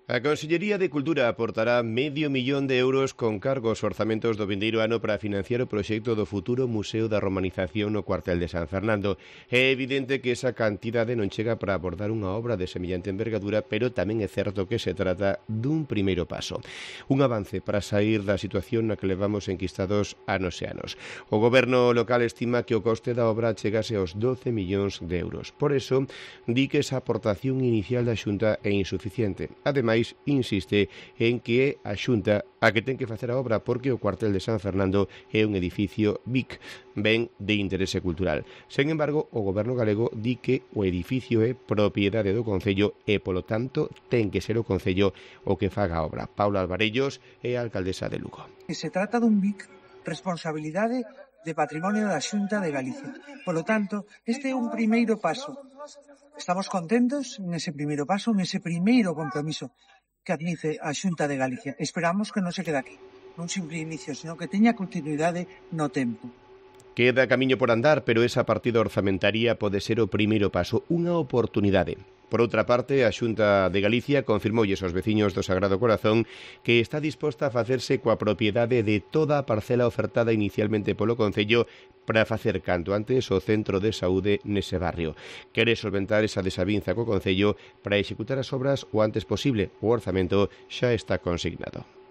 A Consellería de Cultura aportará €500.000 con cargos orzamentos do vindeiro ano para financiar o proxecto do futuro Museo da Romanización no cuartel de San Fernando. É evidente que esa cantidade non chega para abordar unha obra de semellante envergadura, pero tamén é certo que se trata dun primeiro paso. Un avance para sair da situación na que levamos enquistados anos e anos. O goberno local estima que o coste da obra chegase aos €12 millóns. Por eso, di que esa aportación inicial da Xunta é insuficiente. Ademais, insiste en que é a Xunta a que ten que facer a obra porque o cuartel de San Fernando é un edificio BIC, ben de interese cultural. Sen embargo, o goberno galego di que o edificio é propiedade do Concello e, polo tanto, ten que ser o Concello o que faga a obra. Paula Alvarellos é a alcaldesa de Lugo. Se trata dun BIC, responsabilidade de patrimonio da Xunta de Galicia. Polo tanto, este é un primeiro paso. Estamos contentos nese primeiro paso, nese primeiro compromiso que admite a Xunta de Galicia. Esperamos que non se quede aquí, nun simple inicio, sino que teña continuidade no tempo. Queda camiño por andar, pero esa partida orzamentaria pode ser o primeiro paso, unha oportunidade. Por outra parte, a Xunta de Galicia confirmoulles aos veciños do Sagrado Corazón que está disposta a facerse coa propiedade de toda a parcela ofertada inicialmente polo Concello para facer canto antes o centro de saúde nese barrio. Quere solventar esa desavinza co Concello para executar as obras o antes posible. O orzamento xa está consignado.